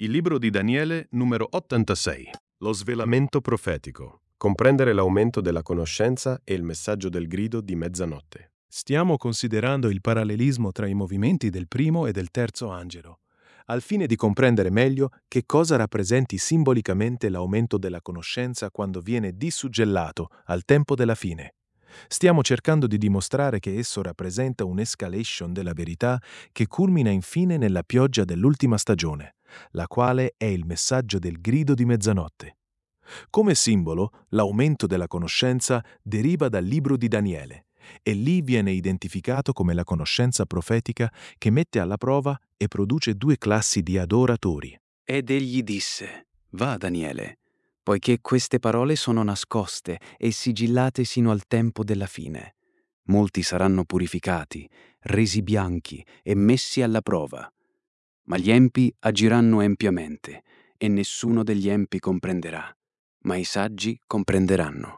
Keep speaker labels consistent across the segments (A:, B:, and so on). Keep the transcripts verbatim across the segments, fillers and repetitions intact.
A: Il libro di Daniele, numero ottantasei. Lo svelamento profetico. Comprendere l'aumento della conoscenza e il messaggio del grido di mezzanotte.
B: Stiamo considerando il parallelismo tra i movimenti del primo e del terzo angelo, al fine di comprendere meglio che cosa rappresenti simbolicamente l'aumento della conoscenza quando viene disuggellato al tempo della fine. Stiamo cercando di dimostrare che esso rappresenta un'escalation della verità che culmina infine nella pioggia dell'ultima stagione, la quale è il messaggio del grido di mezzanotte. Come simbolo, l'aumento della conoscenza deriva dal libro di Daniele, e lì viene identificato come la conoscenza profetica che mette alla prova e produce due classi di adoratori.
C: Ed egli disse: Va, Daniele, poiché queste parole sono nascoste e sigillate sino al tempo della fine. Molti saranno purificati, resi bianchi e messi alla prova. Ma gli empi agiranno empiamente, e nessuno degli empi comprenderà, ma i saggi comprenderanno.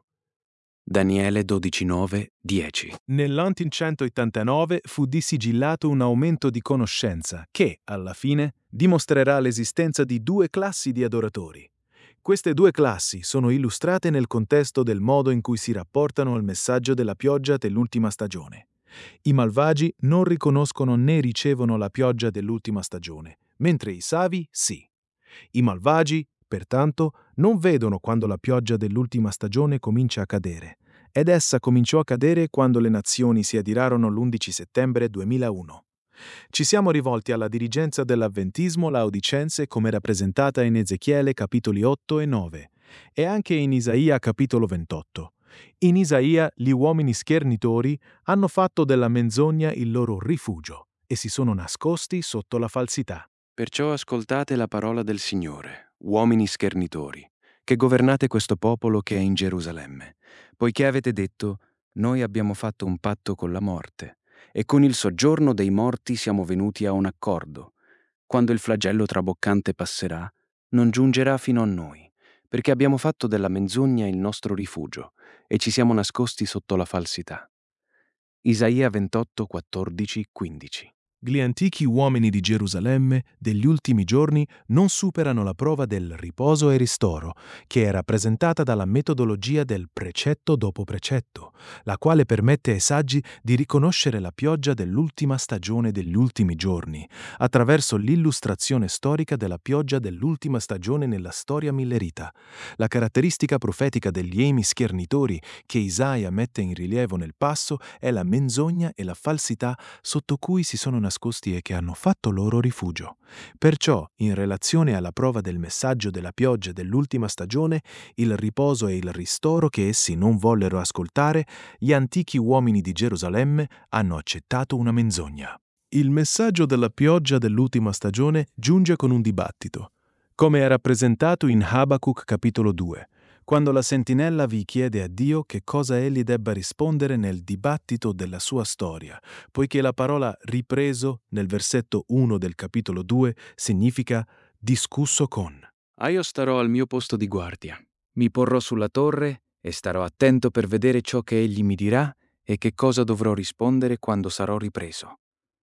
C: Daniele dodici nove dieci.
B: Nell'anticentoottantanove fu disigillato un aumento di conoscenza che, alla fine, dimostrerà l'esistenza di due classi di adoratori. Queste due classi sono illustrate nel contesto del modo in cui si rapportano al messaggio della pioggia dell'ultima stagione. I malvagi non riconoscono né ricevono la pioggia dell'ultima stagione, mentre i savi sì. I malvagi, pertanto, non vedono quando la pioggia dell'ultima stagione comincia a cadere, ed essa cominciò a cadere quando le nazioni si adirarono l'undici settembre duemilauno. Ci siamo rivolti alla dirigenza dell'avventismo laodicense come rappresentata in Ezechiele capitoli otto e nove, e anche in Isaia capitolo ventotto. In Isaia gli uomini schernitori hanno fatto della menzogna il loro rifugio e si sono nascosti sotto la falsità.
C: Perciò ascoltate la parola del Signore, uomini schernitori, che governate questo popolo che è in Gerusalemme, poiché avete detto: noi abbiamo fatto un patto con la morte, e con il soggiorno dei morti siamo venuti a un accordo. Quando il flagello traboccante passerà, non giungerà fino a noi, perché abbiamo fatto della menzogna il nostro rifugio, e ci siamo nascosti sotto la falsità. Isaia ventotto quattordici quindici.
B: Gli antichi uomini di Gerusalemme degli ultimi giorni non superano la prova del riposo e ristoro, che è rappresentata dalla metodologia del precetto dopo precetto, la quale permette ai saggi di riconoscere la pioggia dell'ultima stagione degli ultimi giorni, attraverso l'illustrazione storica della pioggia dell'ultima stagione nella storia millerita. La caratteristica profetica degli emi schernitori che Isaia mette in rilievo nel passo è la menzogna e la falsità sotto cui si sono nascosti e che hanno fatto loro rifugio. Perciò, in relazione alla prova del messaggio della pioggia dell'ultima stagione, il riposo e il ristoro che essi non vollero ascoltare, gli antichi uomini di Gerusalemme hanno accettato una menzogna. Il messaggio della pioggia dell'ultima stagione giunge con un dibattito, come è rappresentato in Habacuc capitolo due, quando la sentinella vi chiede a Dio che cosa egli debba rispondere nel dibattito della sua storia, poiché la parola ripreso nel versetto uno del capitolo due significa discusso con.
C: Ah, io starò al mio posto di guardia. Mi porrò sulla torre e starò attento per vedere ciò che egli mi dirà e che cosa dovrò rispondere quando sarò ripreso.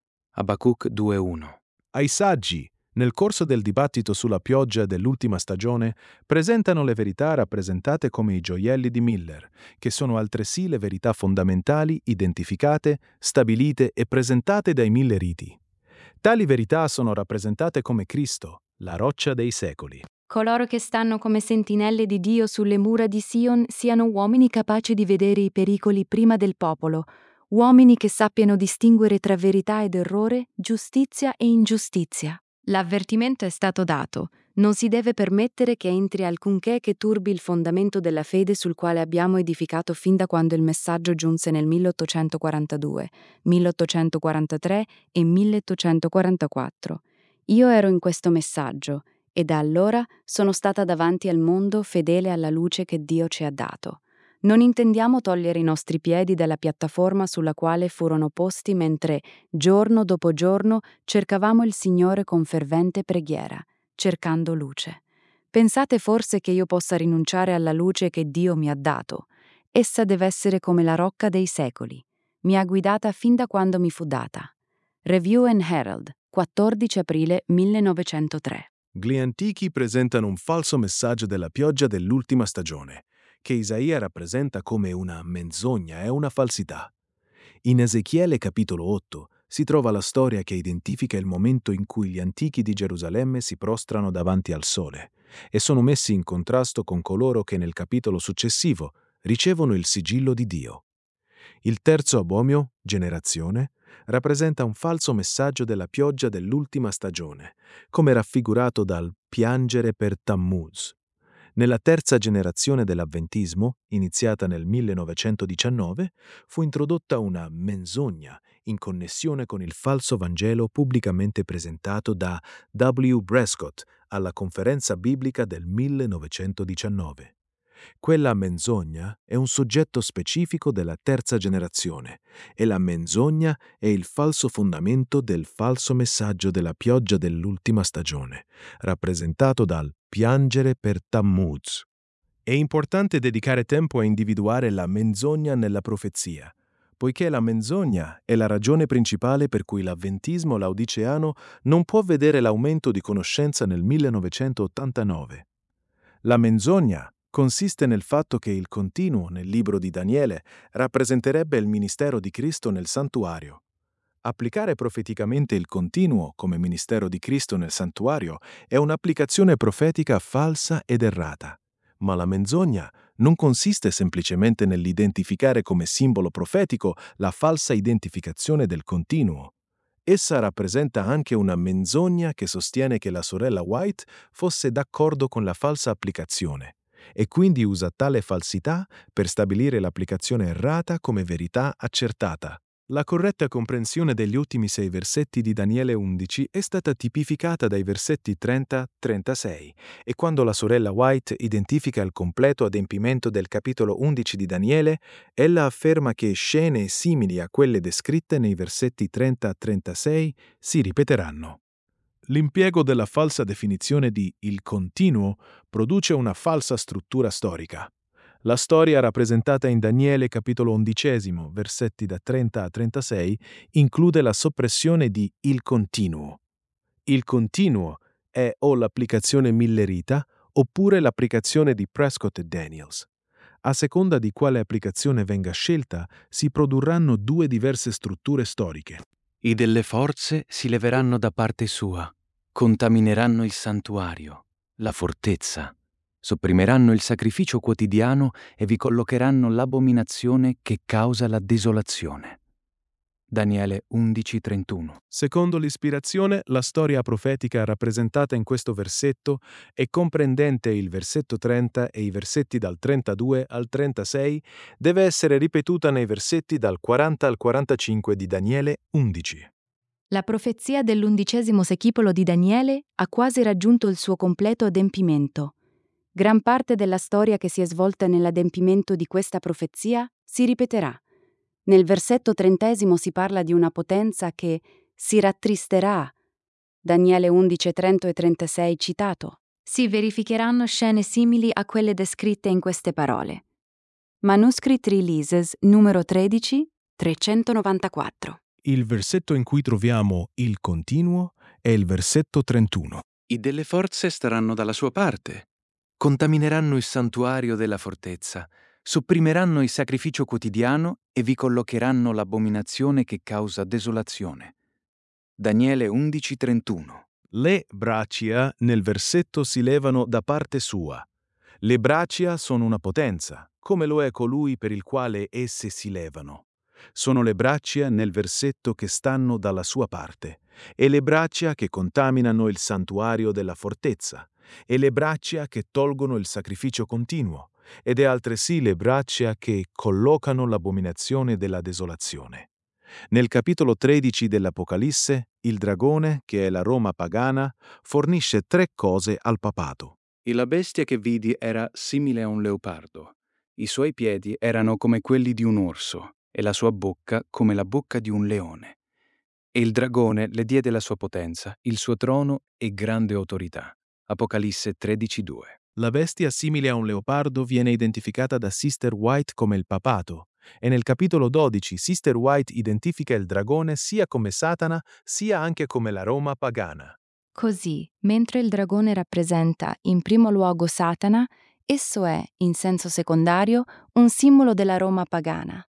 C: Abacuc due uno.
B: Ai saggi, nel corso del dibattito sulla pioggia dell'ultima stagione, presentano le verità rappresentate come i gioielli di Miller, che sono altresì le verità fondamentali identificate, stabilite e presentate dai milleriti. Tali verità sono rappresentate come Cristo, la roccia dei secoli.
D: Coloro che stanno come sentinelle di Dio sulle mura di Sion siano uomini capaci di vedere i pericoli prima del popolo, uomini che sappiano distinguere tra verità ed errore, giustizia e ingiustizia. L'avvertimento è stato dato. Non si deve permettere che entri alcunché che turbi il fondamento della fede sul quale abbiamo edificato fin da quando il messaggio giunse nel milleottocentoquarantadue, milleottocentoquarantatré e milleottocentoquarantaquattro. Io ero in questo messaggio e da allora sono stata davanti al mondo fedele alla luce che Dio ci ha dato. Non intendiamo togliere i nostri piedi dalla piattaforma sulla quale furono posti mentre, giorno dopo giorno, cercavamo il Signore con fervente preghiera, cercando luce. Pensate forse che io possa rinunciare alla luce che Dio mi ha dato? Essa deve essere come la rocca dei secoli. Mi ha guidata fin da quando mi fu data. Review and Herald, quattordici aprile millenovecentotre.
B: Gli antichi presentano un falso messaggio della pioggia dell'ultima stagione, che Isaia rappresenta come una menzogna e una falsità. In Ezechiele capitolo otto si trova la storia che identifica il momento in cui gli antichi di Gerusalemme si prostrano davanti al sole e sono messi in contrasto con coloro che nel capitolo successivo ricevono il sigillo di Dio. Il terzo abomio, generazione, rappresenta un falso messaggio della pioggia dell'ultima stagione, come raffigurato dal piangere per Tammuz. Nella terza generazione dell'avventismo, iniziata nel millenovecentodiciannove, fu introdotta una menzogna in connessione con il falso Vangelo pubblicamente presentato da W. Prescott alla conferenza biblica del millenovecentodiciannove. Quella menzogna è un soggetto specifico della terza generazione e la menzogna è il falso fondamento del falso messaggio della pioggia dell'ultima stagione, rappresentato dal piangere per Tammuz. È importante dedicare tempo a individuare la menzogna nella profezia, poiché la menzogna è la ragione principale per cui l'avventismo laodiceano non può vedere l'aumento di conoscenza nel millenovecentottantanove. La menzogna consiste nel fatto che il continuo nel libro di Daniele rappresenterebbe il ministero di Cristo nel santuario. Applicare profeticamente il continuo come ministero di Cristo nel santuario è un'applicazione profetica falsa ed errata. Ma la menzogna non consiste semplicemente nell'identificare come simbolo profetico la falsa identificazione del continuo. Essa rappresenta anche una menzogna che sostiene che la sorella White fosse d'accordo con la falsa applicazione e quindi usa tale falsità per stabilire l'applicazione errata come verità accertata. La corretta comprensione degli ultimi sei versetti di Daniele undici è stata tipificata dai versetti trenta trentasei e quando la sorella White identifica il completo adempimento del capitolo undici di Daniele, ella afferma che scene simili a quelle descritte nei versetti trenta trentasei si ripeteranno. L'impiego della falsa definizione di il continuo produce una falsa struttura storica. La storia rappresentata in Daniele capitolo undicesimo, versetti da trenta a trentasei, include la soppressione di il continuo. Il continuo è o l'applicazione millerita oppure l'applicazione di Prescott e Daniels. A seconda di quale applicazione venga scelta, si produrranno due diverse strutture storiche.
C: I delle forze si leveranno da parte sua, contamineranno il santuario, la fortezza, sopprimeranno il sacrificio quotidiano e vi collocheranno l'abominazione che causa la desolazione. Daniele undici trentuno.
B: Secondo l'ispirazione, la storia profetica rappresentata in questo versetto e comprendente il versetto trenta e i versetti dal trentadue al trentasei deve essere ripetuta nei versetti dal quaranta al quarantacinque di Daniele undici.
D: La profezia dell'undicesimo secolo di Daniele ha quasi raggiunto il suo completo adempimento. Gran parte della storia che si è svolta nell'adempimento di questa profezia si ripeterà. Nel versetto trentesimo si parla di una potenza che si rattristerà. Daniele undici trenta e trentasei citato. Si verificheranno scene simili a quelle descritte in queste parole. Manuscript Releases numero tredici trecentonovantaquattro.
B: Il versetto in cui troviamo il continuo è il versetto trentuno.
C: I delle forze staranno dalla sua parte, contamineranno il santuario della fortezza, sopprimeranno il sacrificio quotidiano e vi collocheranno l'abominazione che causa desolazione. Daniele undici trentuno.
B: Le braccia nel versetto si levano da parte sua. Le braccia sono una potenza, come lo è colui per il quale esse si levano. Sono le braccia nel versetto che stanno dalla sua parte, e le braccia che contaminano il santuario della fortezza, e le braccia che tolgono il sacrificio continuo, ed è altresì le braccia che collocano l'abominazione della desolazione. Nel capitolo tredici dell'Apocalisse, il dragone, che è la Roma pagana, fornisce tre cose al papato.
C: E la bestia che vidi era simile a un leopardo. I suoi piedi erano come quelli di un orso, e la sua bocca come la bocca di un leone. E il dragone le diede la sua potenza, il suo trono e grande autorità. Apocalisse tredici due.
B: La bestia simile a un leopardo viene identificata da Sister White come il papato, e nel capitolo dodici Sister White identifica il dragone sia come Satana sia anche come la Roma pagana.
D: Così, mentre il dragone rappresenta in primo luogo Satana, esso è, in senso secondario, un simbolo della Roma pagana.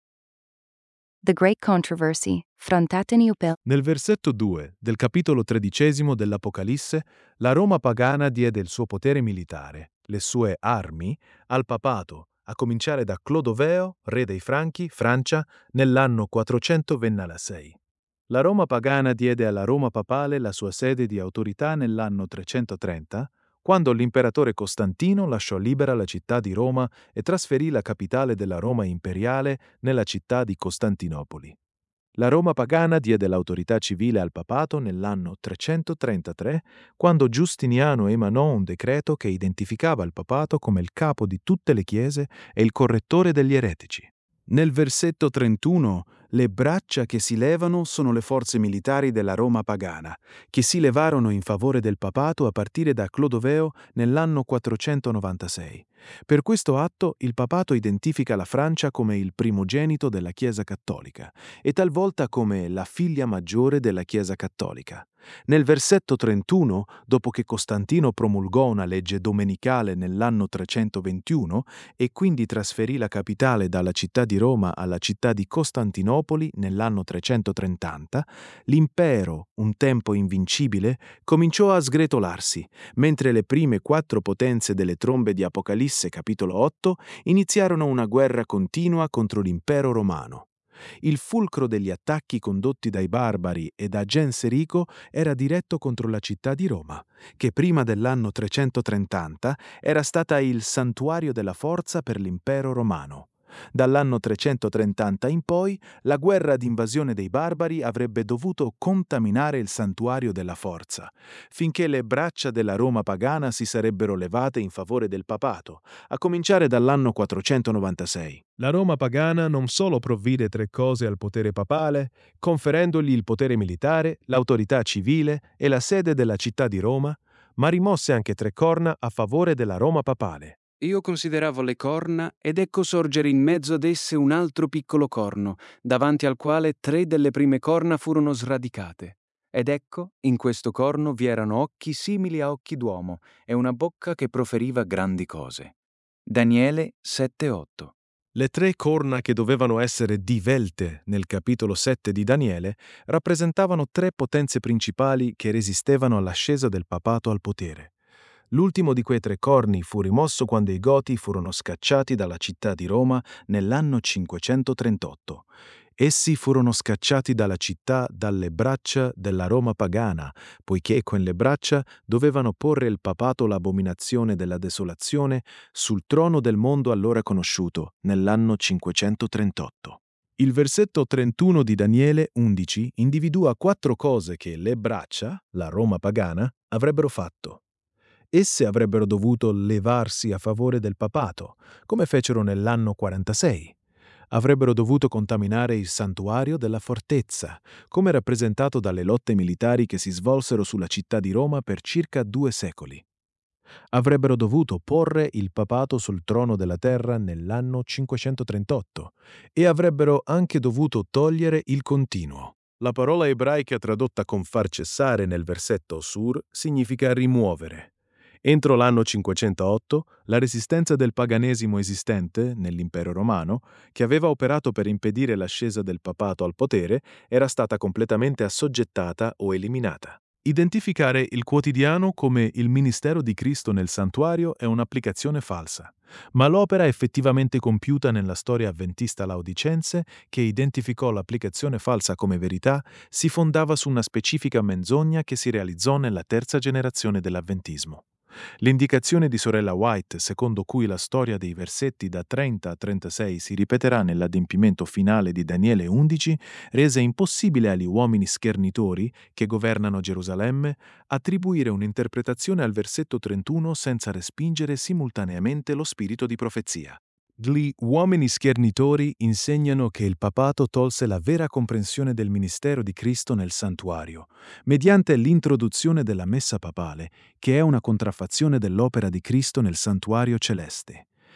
D: The Great Controversy, Frontateni Upel.
B: Nel versetto due del capitolo tredicesimo dell'Apocalisse, la Roma pagana diede il suo potere militare, le sue armi, al papato, a cominciare da Clodoveo, re dei Franchi, Francia, nell'anno quattrocentoventisei. La Roma pagana diede alla Roma papale la sua sede di autorità nell'anno trecentotrenta, quando l'imperatore Costantino lasciò libera la città di Roma e trasferì la capitale della Roma imperiale nella città di Costantinopoli. La Roma pagana diede l'autorità civile al papato nell'anno trecentotrentatré, quando Giustiniano emanò un decreto che identificava il papato come il capo di tutte le chiese e il correttore degli eretici. Nel versetto trentuno, le braccia che si levano sono le forze militari della Roma pagana, che si levarono in favore del papato a partire da Clodoveo nell'anno quattrocentonovantasei. Per questo atto il papato identifica la Francia come il primogenito della Chiesa cattolica e talvolta come la figlia maggiore della Chiesa cattolica. Nel versetto trentuno, dopo che Costantino promulgò una legge domenicale nell'anno trecentoventuno e quindi trasferì la capitale dalla città di Roma alla città di Costantinopoli nell'anno trecentotrenta, l'impero, un tempo invincibile, cominciò a sgretolarsi, mentre le prime quattro potenze delle trombe di Apocalisse capitolo otto iniziarono una guerra continua contro l'impero romano. Il fulcro degli attacchi condotti dai barbari e da Genserico era diretto contro la città di Roma, che prima dell'anno trecentotrenta era stata il santuario della forza per l'impero romano. Dall'anno trecentotrenta in poi, la guerra d'invasione dei barbari avrebbe dovuto contaminare il santuario della forza, finché le braccia della Roma pagana si sarebbero levate in favore del papato, a cominciare dall'anno quattrocentonovantasei. La Roma pagana non solo provvide tre cose al potere papale, conferendogli il potere militare, l'autorità civile e la sede della città di Roma, ma rimosse anche tre corna a favore della Roma papale.
C: Io consideravo le corna ed ecco sorgere in mezzo ad esse un altro piccolo corno, davanti al quale tre delle prime corna furono sradicate. Ed ecco, in questo corno vi erano occhi simili a occhi d'uomo e una bocca che proferiva grandi cose. Daniele sette otto.
B: Le tre corna che dovevano essere divelte nel capitolo sette di Daniele rappresentavano tre potenze principali che resistevano all'ascesa del papato al potere. L'ultimo di quei tre corni fu rimosso quando i Goti furono scacciati dalla città di Roma nell'anno cinquecentotrentotto. Essi furono scacciati dalla città dalle braccia della Roma pagana, poiché con le braccia dovevano porre il papato l'abominazione della desolazione sul trono del mondo allora conosciuto, nell'anno cinquecentotrentotto. Il versetto trentuno di Daniele undici individua quattro cose che le braccia, la Roma pagana, avrebbero fatto. Esse avrebbero dovuto levarsi a favore del papato, come fecero nell'anno quarantasei. Avrebbero dovuto contaminare il santuario della fortezza, come rappresentato dalle lotte militari che si svolsero sulla città di Roma per circa due secoli. Avrebbero dovuto porre il papato sul trono della terra nell'anno cinquecentotrentotto e avrebbero anche dovuto togliere il continuo. La parola ebraica tradotta con far cessare nel versetto sur significa rimuovere. Entro l'anno cinquecentootto, la resistenza del paganesimo esistente nell'impero romano, che aveva operato per impedire l'ascesa del papato al potere, era stata completamente assoggettata o eliminata. Identificare il quotidiano come il ministero di Cristo nel santuario è un'applicazione falsa, ma l'opera effettivamente compiuta nella storia avventista laodicense, che identificò l'applicazione falsa come verità, si fondava su una specifica menzogna che si realizzò nella terza generazione dell'avventismo. L'indicazione di sorella White, secondo cui la storia dei versetti da trenta a trentasei si ripeterà nell'adempimento finale di Daniele undici, rese impossibile agli uomini schernitori, che governano Gerusalemme, attribuire un'interpretazione al versetto trentuno senza respingere simultaneamente lo spirito di profezia. Gli uomini schernitori insegnano che il papato tolse la vera comprensione del ministero di Cristo nel santuario, mediante l'introduzione della messa papale, che è una contraffazione dell'opera di Cristo nel santuario celeste.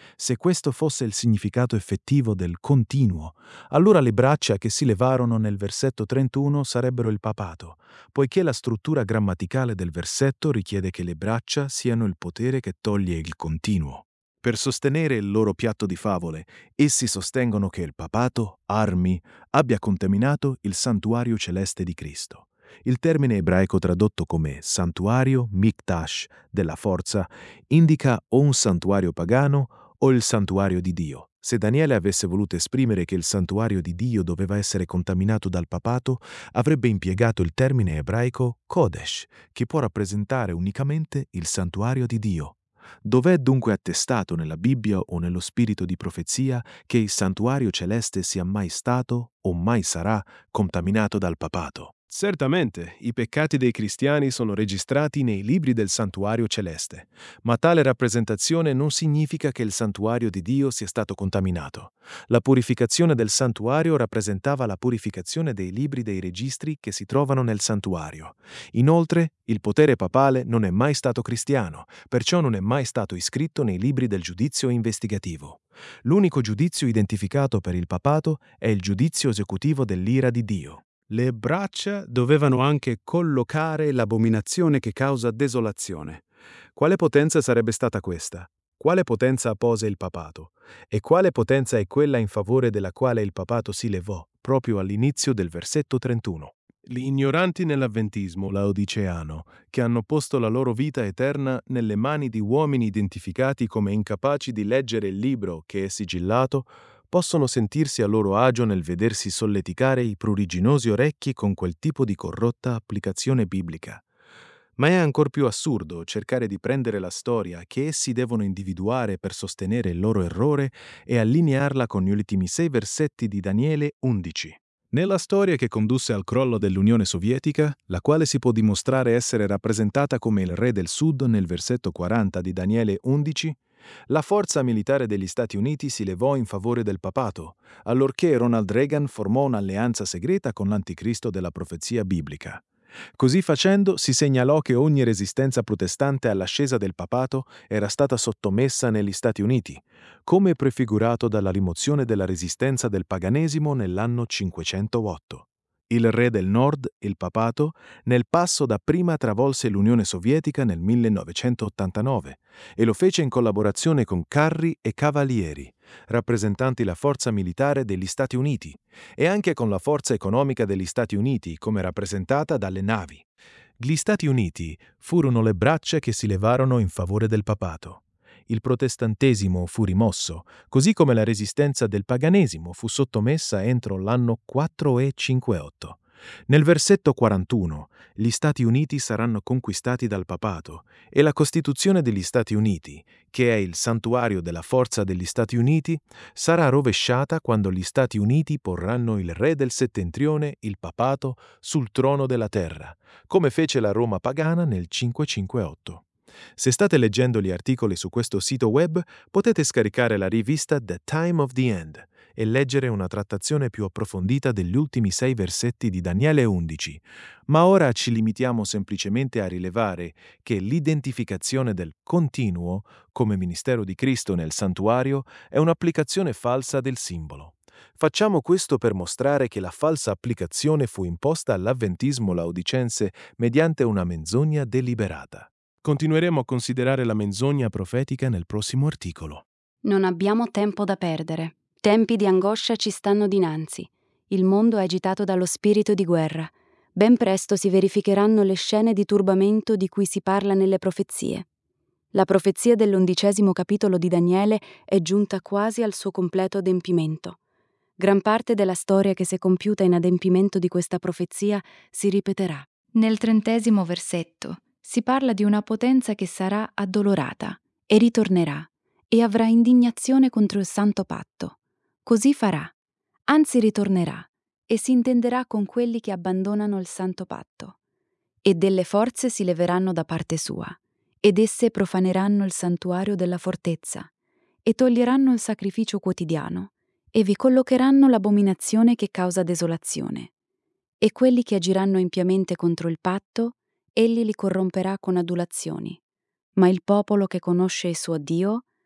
B: Se questo fosse il significato effettivo del continuo, allora le braccia che si levarono nel versetto trentuno sarebbero il papato, poiché la struttura grammaticale del versetto richiede che le braccia siano il potere che toglie il continuo. Per sostenere il loro piatto di favole, essi sostengono che il papato, armi, abbia contaminato il santuario celeste di Cristo. Il termine ebraico tradotto come santuario, mikdash, della forza, indica o un santuario pagano o il santuario di Dio. Se Daniele avesse voluto esprimere che il santuario di Dio doveva essere contaminato dal papato, avrebbe impiegato il termine ebraico Kodesh, che può rappresentare unicamente il santuario di Dio. Dov'è dunque attestato nella Bibbia o nello spirito di profezia che il santuario celeste sia mai stato o mai sarà contaminato dal papato? Certamente, i peccati dei cristiani sono registrati nei libri del santuario celeste, ma tale rappresentazione non significa che il santuario di Dio sia stato contaminato. La purificazione del santuario rappresentava la purificazione dei libri dei registri che si trovano nel santuario. Inoltre, il potere papale non è mai stato cristiano, perciò non è mai stato iscritto nei libri del giudizio investigativo. L'unico giudizio identificato per il papato è il giudizio esecutivo dell'ira di Dio.
E: Le braccia dovevano anche collocare l'abominazione che causa desolazione. Quale potenza sarebbe stata questa? Quale potenza appose il papato? E quale potenza è quella in favore della quale il papato si levò, proprio all'inizio del versetto trentuno?
B: Gli ignoranti nell'avventismo laodiceano, che hanno posto la loro vita eterna nelle mani di uomini identificati come incapaci di leggere il libro che è sigillato, possono sentirsi a loro agio nel vedersi solleticare i pruriginosi orecchi con quel tipo di corrotta applicazione biblica. Ma è ancor più assurdo cercare di prendere la storia che essi devono individuare per sostenere il loro errore e allinearla con gli ultimi sei versetti di Daniele undici. Nella storia che condusse al crollo dell'Unione Sovietica, la quale si può dimostrare essere rappresentata come il re del Sud nel versetto quaranta di Daniele undici, la forza militare degli Stati Uniti si levò in favore del papato, allorché Ronald Reagan formò un'alleanza segreta con l'anticristo della profezia biblica. Così facendo si segnalò che ogni resistenza protestante all'ascesa del papato era stata sottomessa negli Stati Uniti, come prefigurato dalla rimozione della resistenza del paganesimo nell'anno cinquecentootto. Il re del nord, il papato, nel passo dapprima travolse l'Unione Sovietica nel millenovecentottantanove e lo fece in collaborazione con carri e cavalieri, rappresentanti la forza militare degli Stati Uniti, e anche con la forza economica degli Stati Uniti come rappresentata dalle navi. Gli Stati Uniti furono le braccia che si levarono in favore del papato. Il protestantesimo fu rimosso, così come la resistenza del paganesimo fu sottomessa entro l'anno quattrocentocinquantotto. Nel versetto quarantuno, gli Stati Uniti saranno conquistati dal papato e la Costituzione degli Stati Uniti, che è il santuario della forza degli Stati Uniti, sarà rovesciata quando gli Stati Uniti porranno il re del settentrione, il papato, sul trono della terra, come fece la Roma pagana nel cinquecentocinquantotto. Se state leggendo gli articoli su questo sito web, potete scaricare la rivista The Time of the End e leggere una trattazione più approfondita degli ultimi sei versetti di Daniele undici, ma ora ci limitiamo semplicemente a rilevare che l'identificazione del continuo come ministero di Cristo nel santuario è un'applicazione falsa del simbolo. Facciamo questo per mostrare che la falsa applicazione fu imposta all'avventismo laodicense mediante una menzogna deliberata. Continueremo a considerare la menzogna profetica nel prossimo articolo.
D: Non abbiamo tempo da perdere. Tempi di angoscia ci stanno dinanzi. Il mondo è agitato dallo spirito di guerra. Ben presto si verificheranno le scene di turbamento di cui si parla nelle profezie. La profezia dell'undicesimo capitolo di Daniele è giunta quasi al suo completo adempimento. Gran parte della storia che si è compiuta in adempimento di questa profezia si ripeterà. Nel trentesimo versetto si parla di una potenza che sarà addolorata e ritornerà e avrà indignazione contro il santo patto. Così farà, anzi ritornerà e si intenderà con quelli che abbandonano il santo patto. E delle forze si leveranno da parte sua, ed esse profaneranno il santuario della fortezza e toglieranno il sacrificio quotidiano e vi collocheranno l'abominazione che causa desolazione. E quelli che agiranno impiamente contro il patto, egli li corromperà con adulazioni. Ma il popolo che conosce il suo Dio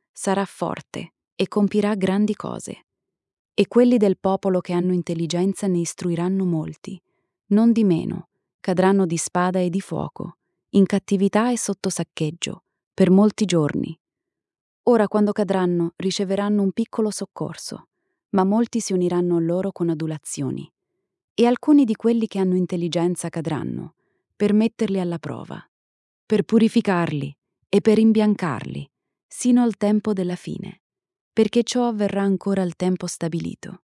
D: sarà forte e compirà grandi cose. E quelli del popolo che hanno intelligenza ne istruiranno molti. Non di meno, cadranno di spada e di fuoco, in cattività e sotto saccheggio, per molti giorni. Ora quando cadranno riceveranno un piccolo soccorso, ma molti si uniranno a loro con adulazioni. E alcuni di quelli che hanno intelligenza cadranno, per metterli alla prova, per purificarli e per imbiancarli, sino al tempo della fine, perché ciò avverrà ancora al tempo stabilito.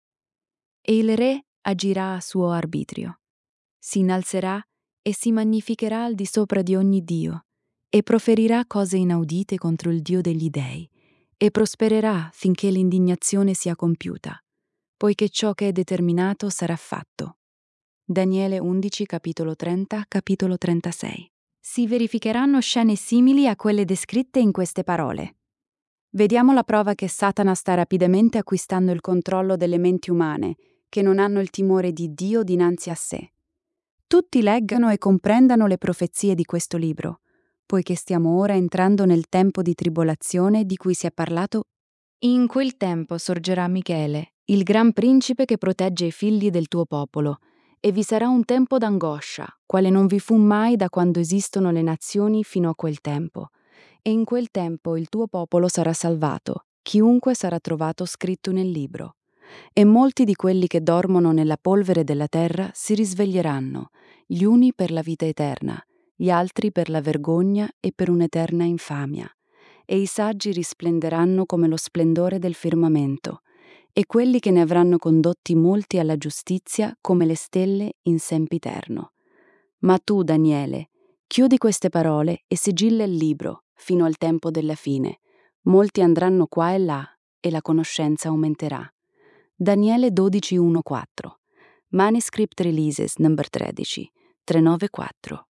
D: E il re agirà a suo arbitrio, si innalzerà e si magnificherà al di sopra di ogni dio, e proferirà cose inaudite contro il Dio degli dei, e prospererà finché l'indignazione sia compiuta, poiché ciò che è determinato sarà fatto. Daniele undici, capitolo trenta, capitolo trentasei. Si verificheranno scene simili a quelle descritte in queste parole. Vediamo la prova che Satana sta rapidamente acquistando il controllo delle menti umane, che non hanno il timore di Dio dinanzi a sé. Tutti leggano e comprendano le profezie di questo libro, poiché stiamo ora entrando nel tempo di tribolazione di cui si è parlato. In quel tempo sorgerà Michele, il gran principe che protegge i figli del tuo popolo, e vi sarà un tempo d'angoscia, quale non vi fu mai da quando esistono le nazioni fino a quel tempo. E in quel tempo il tuo popolo sarà salvato, chiunque sarà trovato scritto nel libro. E molti di quelli che dormono nella polvere della terra si risveglieranno, gli uni per la vita eterna, gli altri per la vergogna e per un'eterna infamia. E i saggi risplenderanno come lo splendore del firmamento, e quelli che ne avranno condotti molti alla giustizia come le stelle in sempiterno. Ma tu, Daniele, chiudi queste parole e sigilla il libro fino al tempo della fine. Molti andranno qua e là, e la conoscenza aumenterà. Daniele dodici uno quattro. Manuscript Releases number tredici, trecentonovantaquattro.